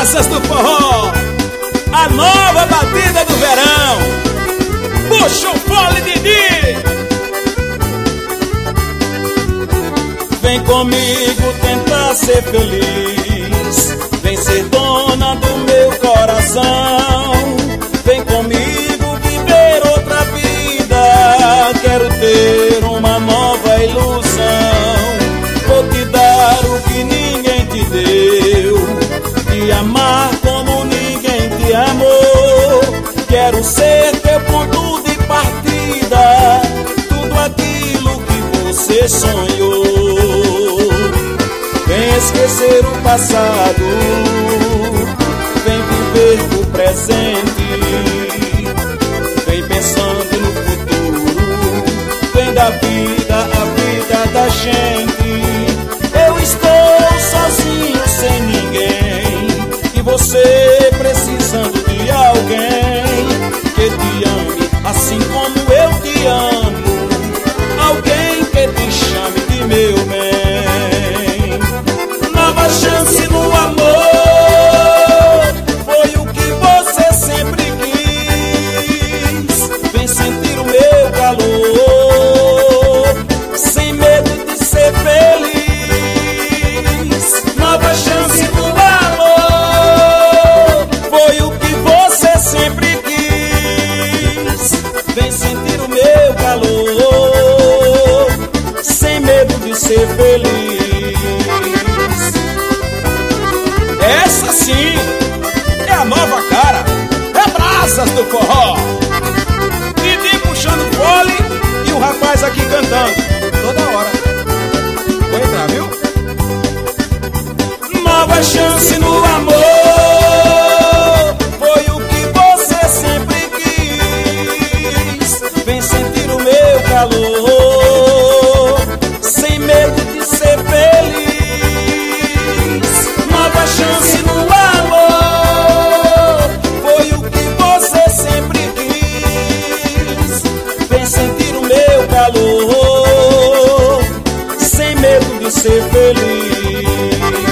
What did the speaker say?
praças do forró, a nova batida do verão. Puxa o fole, Didi. Vem comigo tentar ser feliz, vem ser dona do meu coração. Vem comigo viver outra vida, quero ter uma nova ilusão. Vou te dar o que ninguém te deu, te amar como ninguém te amou. Quero ser teu ponto de partida, tudo aquilo que você sonhou. Vem esquecer o passado, vem viver o presente. Vem pensando no futuro, vem da vida a vida da gente. Eu estou sozinho sem ninguém, e você precisando de alguém que te ame assim como eu te amo. Alguém que te chame de meu bem. Nova chance no amor, foi o que você sempre quis. Vem sentir o meu calor, sem medo de ser feliz. Nova chance no amor, foi o que você sempre quis. Vem sentir o meu calor, sem medo de ser feliz. Essa sim é a nova cara, é praças do forró. Didi puxando o fole e o rapaz aqui cantando toda hora. Vou entrar, viu? Nova chance no amor, foi o que você sempre quis. Vem sentir o meu calor, sem medo de ser feliz. Nova chance no amor, foi o que você sempre quis. Vem sentir o meu calor, sem medo de ser feliz.